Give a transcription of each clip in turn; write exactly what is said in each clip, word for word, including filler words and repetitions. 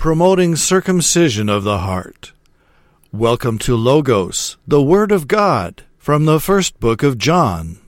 promoting circumcision of the heart. Welcome to Logos, the Word of God, from the first book of John.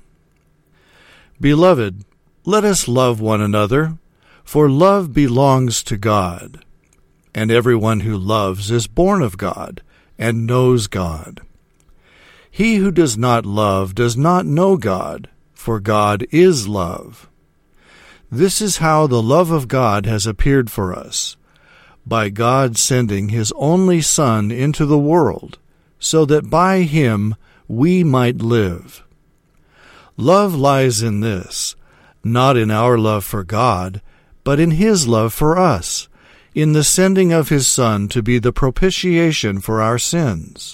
Beloved, let us love one another, for love belongs to God. And everyone who loves is born of God, and knows God. He who does not love does not know God, for God is love. This is how the love of God has appeared for us, by God sending His only Son into the world, so that by Him we might live. Love lies in this, not in our love for God, but in His love for us, in the sending of His Son to be the propitiation for our sins.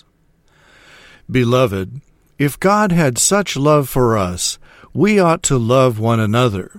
Beloved, if God had such love for us, we ought to love one another.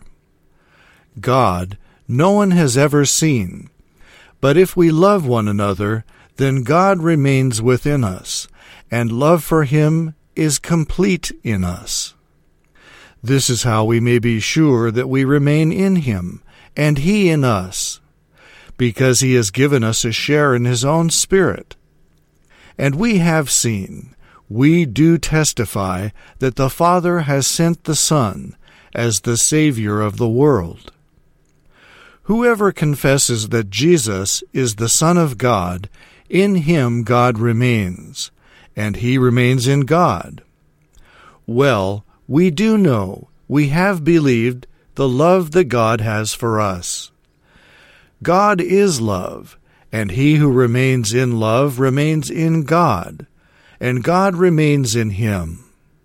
God, no one has ever seen, but if we love one another, then God remains within us, and love for Him is complete in us. This is how we may be sure that we remain in Him, and He in us, because He has given us a share in His own Spirit. And we have seen, we do testify, that the Father has sent the Son as the Savior of the world. Whoever confesses that Jesus is the Son of God, in Him God remains, and He remains in God. Well, we do know, we have believed the love that God has for us. God is love, and he who remains in love remains in God, and God remains in him.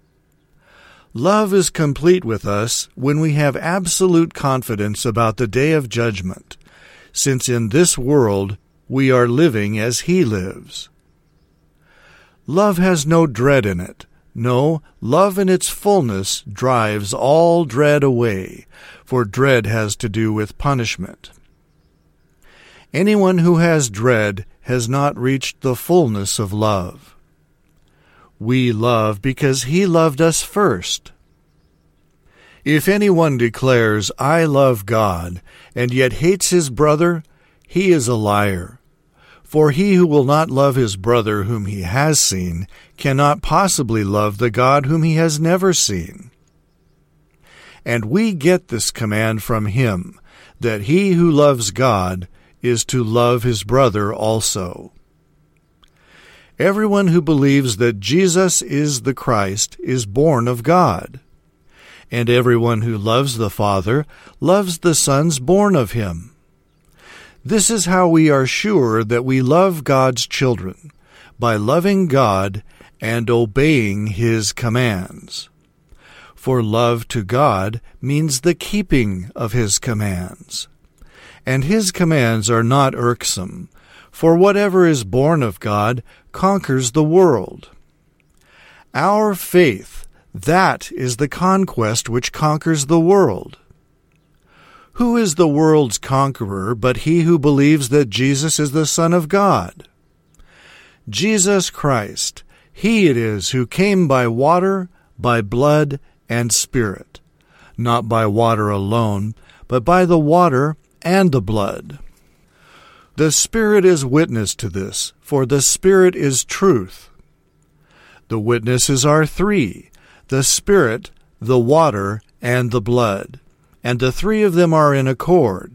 Love is complete with us when we have absolute confidence about the day of judgment, since in this world we are living as He lives. Love has no dread in it. No, love in its fullness drives all dread away, for dread has to do with punishment. Anyone who has dread has not reached the fullness of love. We love because He loved us first. If anyone declares, "I love God," and yet hates his brother, he is a liar. For he who will not love his brother whom he has seen cannot possibly love the God whom he has never seen. And we get this command from Him, that he who loves God is to love his brother also. Everyone who believes that Jesus is the Christ is born of God. And everyone who loves the Father loves the sons born of Him. This is how we are sure that we love God's children, by loving God and obeying His commands. For love to God means the keeping of His commands. And His commands are not irksome, for whatever is born of God conquers the world. Our faith, that is the conquest which conquers the world. Who is the world's conqueror but he who believes that Jesus is the Son of God? Jesus Christ, He it is who came by water, by blood, and Spirit, not by water alone, but by the water and the blood. The Spirit is witness to this, for the Spirit is truth. The witnesses are three, the Spirit, the water, and the blood, and the three of them are in accord.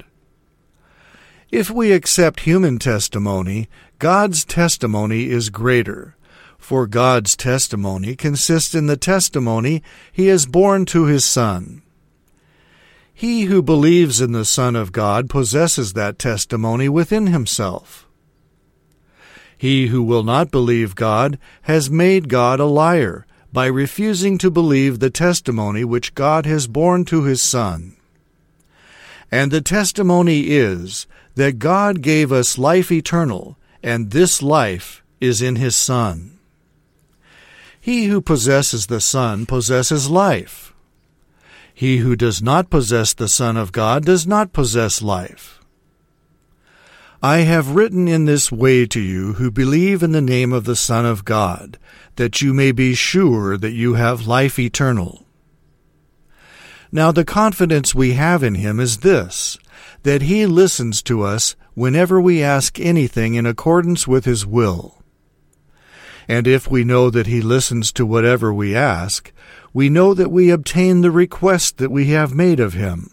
If we accept human testimony, God's testimony is greater, for God's testimony consists in the testimony He has borne to His Son. He who believes in the Son of God possesses that testimony within himself. He who will not believe God has made God a liar by refusing to believe the testimony which God has borne to His Son. And the testimony is that God gave us life eternal, and this life is in His Son. He who possesses the Son possesses life. He who does not possess the Son of God does not possess life. I have written in this way to you who believe in the name of the Son of God, that you may be sure that you have life eternal. Now the confidence we have in Him is this, that He listens to us whenever we ask anything in accordance with His will. And if we know that He listens to whatever we ask, we know that we obtain the request that we have made of Him.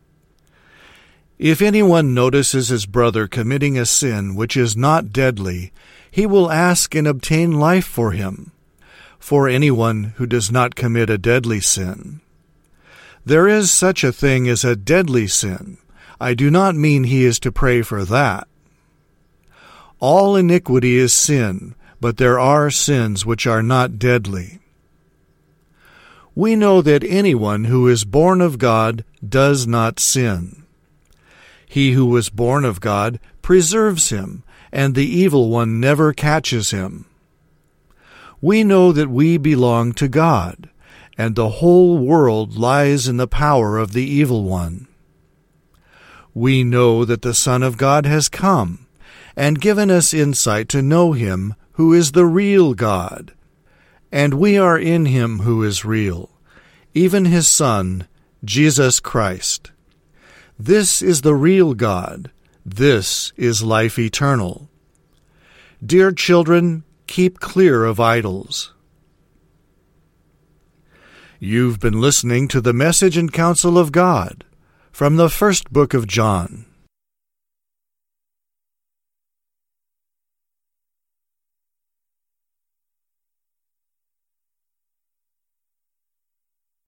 If anyone notices his brother committing a sin which is not deadly, he will ask and obtain life for him, for anyone who does not commit a deadly sin. There is such a thing as a deadly sin. I do not mean he is to pray for that. All iniquity is sin, but there are sins which are not deadly. We know that anyone who is born of God does not sin. He who was born of God preserves him, and the evil one never catches him. We know that we belong to God, and the whole world lies in the power of the evil one. We know that the Son of God has come, and given us insight to know Him who is the real God, and we are in Him who is real, even His Son, Jesus Christ. This is the real God. This is life eternal. Dear children, keep clear of idols. You've been listening to the Message and Counsel of God from the first book of John.